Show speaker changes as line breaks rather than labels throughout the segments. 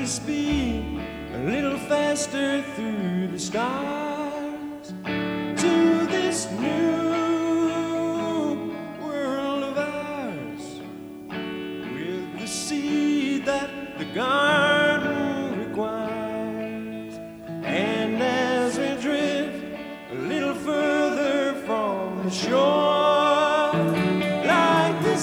speed a little faster through the stars to this new world of ours, with the seed that the garden requires. And as we drift a little further from the shore, like the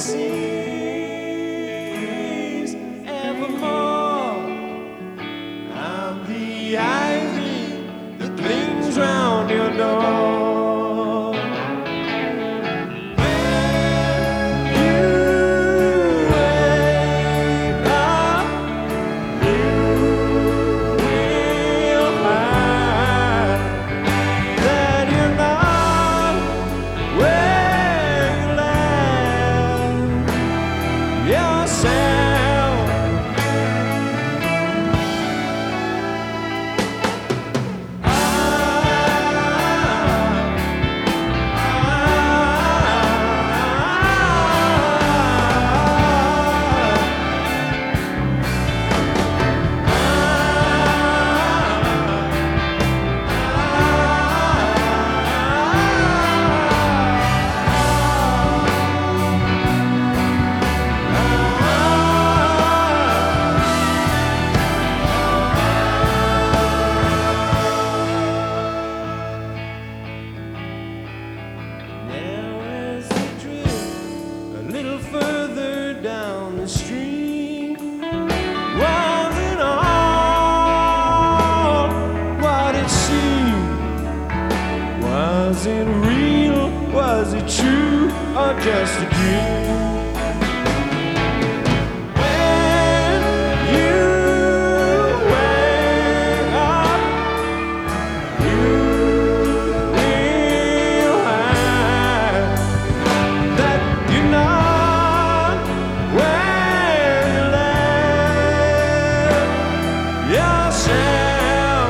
seas evermore, I'm the ivy that clings round your door. When you wake up, you will find that you're not where you left yourself. Now as we drift a little further down the stream, was it all what it seemed? Was it real? Was it true? Or just a dream? When you wake up, you will find that you're not where you left yourself.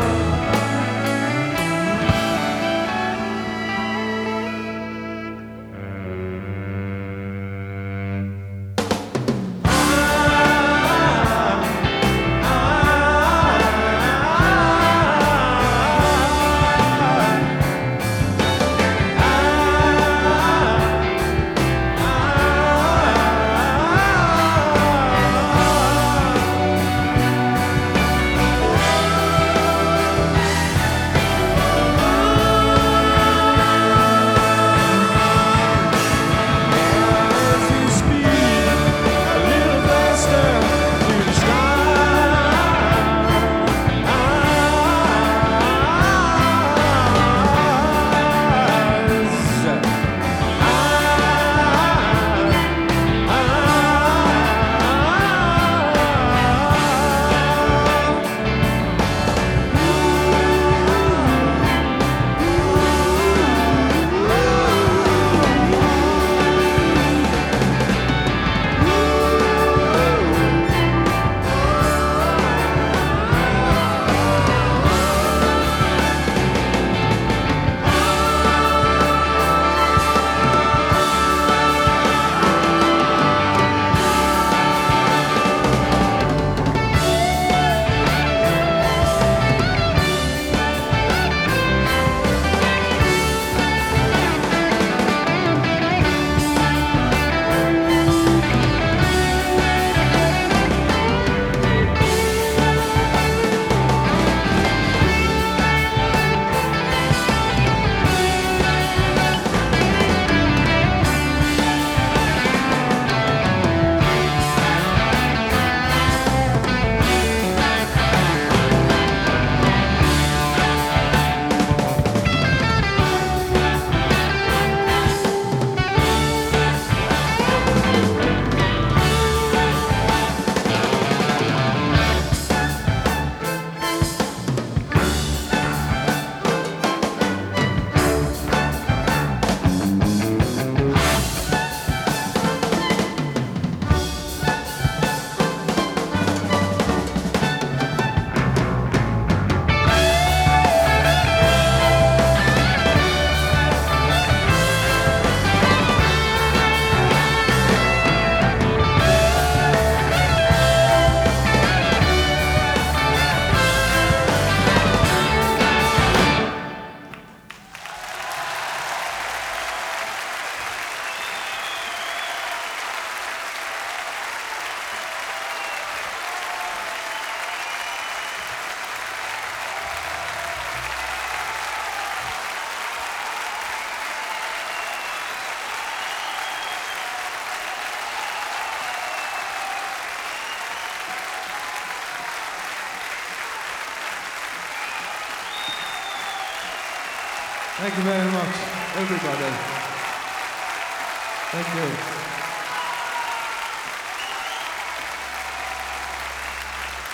Thank you very much, everybody. Thank you.